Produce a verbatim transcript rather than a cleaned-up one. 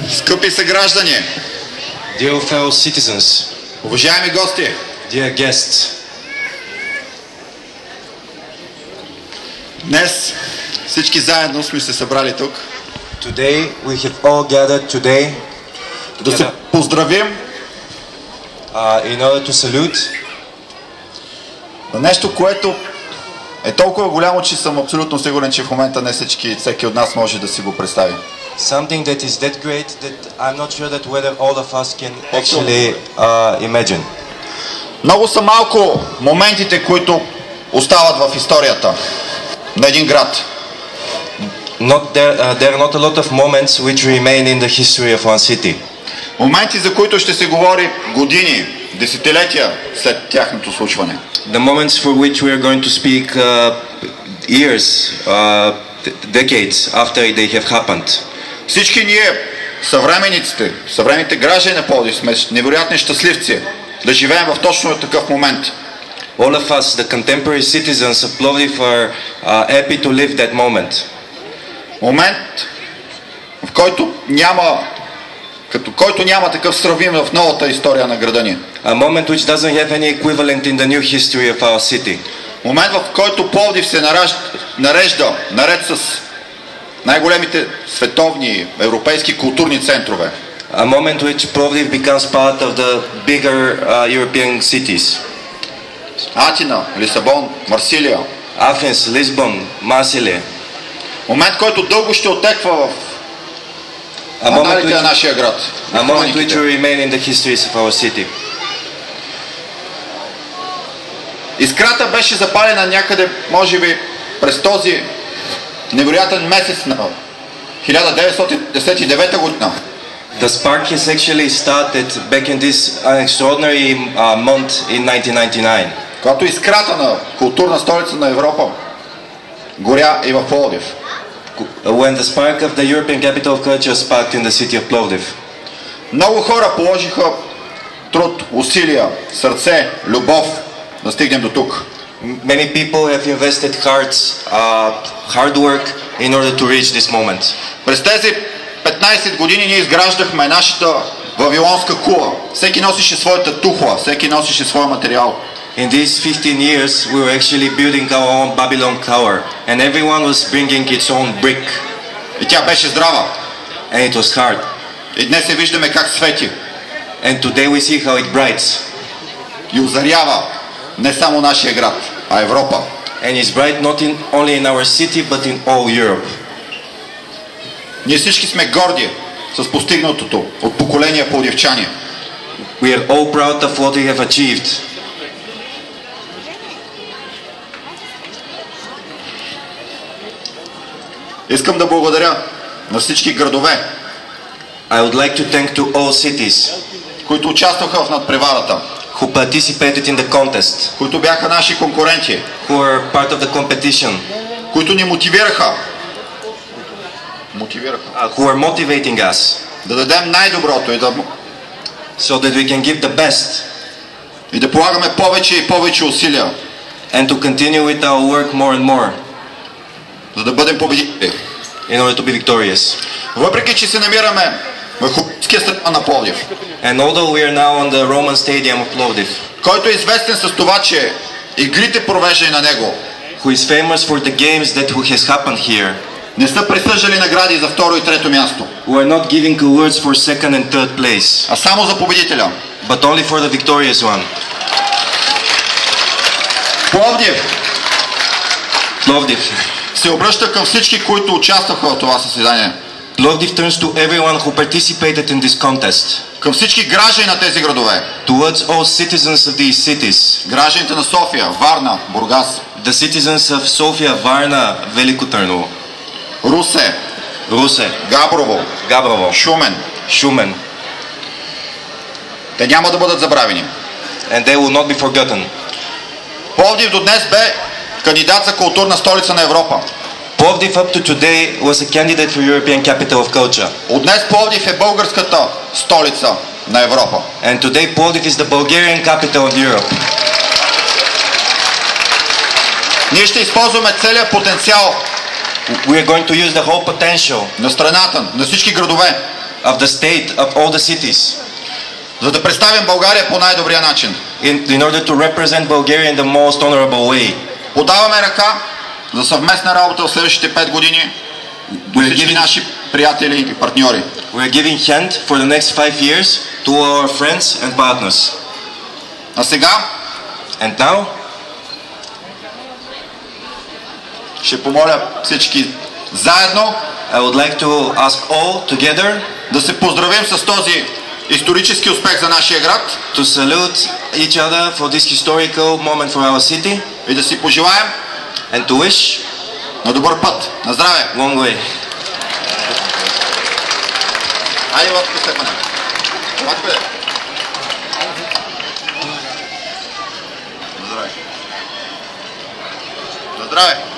Скъпи съграждани, Dear fellow citizens, уважаеми гости, dear guests, днес всички заедно сме се събрали тук today we have all gathered today да се together, поздравим uh, in order to salute на нещо, което е толкова голямо, че съм абсолютно сигурен, че в момента не всички, всеки от нас може да си го представи. something that is that great that I'm not sure that whether all of us can actually uh, imagine. Много са малко моментите, които остават в историята на един град. Not there, uh, there are not a lot of moments which remain in the history of one city. Моменти, за които ще се говори години, десетилетия след тяхното случване. The moments for which we are going to speak uh, years, uh, decades after they have happened. Всички ние, съвременниците, съвременните граждани на Пловдив, сме невероятни щастливци да живеем в точно такъв момент. All of us, the contemporary citizens of Plovdiv, are uh, happy to live that moment. Момент, в който няма, като който няма такъв сравним в новата история на града ни. A moment which doesn't have any equivalent in the new history of our city. Момент, в който Пловдив се нарежда, нарежда наред с най-големите световни европейски културни центрове. A moment which Plovdiv becomes part of the bigger uh, European cities. Атина, Лисабон, Марсилия. Athens, Lisbon, Marseille. Момент, който дълго ще отеква в A moment аналите на which, нашия град. a moment which will remain in the histories of our city. Искрата беше запалена някъде, може би, през този невероятен месец на хиляда деветстотин деветдесет и девета година. The spark has actually started back in this uh, extraordinary uh, month in nineteen ninety-nine. Когато искрата на културна столица на Европа горя и в Пловдив. When the spark of the European capital of culture sparked in the city of Plovdiv. Много хора положиха труд, усилия, сърце, любов да стигнем до тук. Many people have invested hearts, uh, hard work in order to reach this moment. През тези петнайсет години ние изграждахме нашата вавилонска кула. Всеки носише своята тухла, всеки носише своя материал. In these fifteen years, we were actually building our own Babylon tower, and everyone was bringing its own brick, И тя беше здрава. and it was hard. И днес се виждаме как свети And today we see how it brights, и озарява не само нашия град, а Европа. and it's bright not in, only in our city, but in all Europe. Ние всички сме горди с постигнатото от поколения пловдивчани. We are all proud of what we have achieved. Искам да благодаря на всички градове, I would like to thank to all cities които участваха в надпреварата, who participated in the contest, които бяха наши конкуренти, who are part of the competition, които ни мотивираха, мотивираха uh, who are motivating us, да дадем най-доброто и да, so that we can give the best и да полагаме повече и повече усилия, and to continue with our work more and more за да бъдем победители. in order to be victorious. Въпреки че се намираме в хубавския стадион на Пловдив, And although we are now on the Roman Stadium of Plovdiv, който е известен с това, че игрите, провеждани на него, who is famous for the games that has happened here, не са присъждали награди за второ и трето място, who are not giving awards for second and third place, а само за победителя. but only for the victorious one. Пловдив Plovdiv. се обръща към всички, които участваха в това състезание, Plovdiv turns to everyone who participated in this contest, към всички граждани на тези градове, towards all citizens of these cities, гражданите на София, Варна, Бургас, the citizens of Sofia, Varna, Veliko Tърново, Русе, Русе, Габрово, Gabrovo, Шумен. Шумен, Те няма да бъдат забравени. and they will not be forgotten. Пловдив до днес бе кандидат за културна столица на Европа. Plovdiv up to today was a candidate for European Capital of Culture. От днес Пловдив е българската столица на Европа. And today Plovdiv is the Bulgarian capital of Europe. Ние ще използваме целият потенциал We are going to use the whole potential на страната, на всички градове, of the state, of all the cities, за да представим България по най-добрия начин. in, in order to represent Bulgaria in the most honorable way. Подаваме ръка за съвместна работа в следващите пет години до всички наши приятели и партньори. We're giving hand for the next five years to our friends and partners. А сега And now, ще помоля всички заедно I would like to ask all together да се поздравим с този исторически успех за нашия град to salute each other for this historical moment for our city и да си пожелаем and to wish на добър път. На здраве! long way. Айде, Ватко, Стефане. Ватко е. На здраве. На здраве.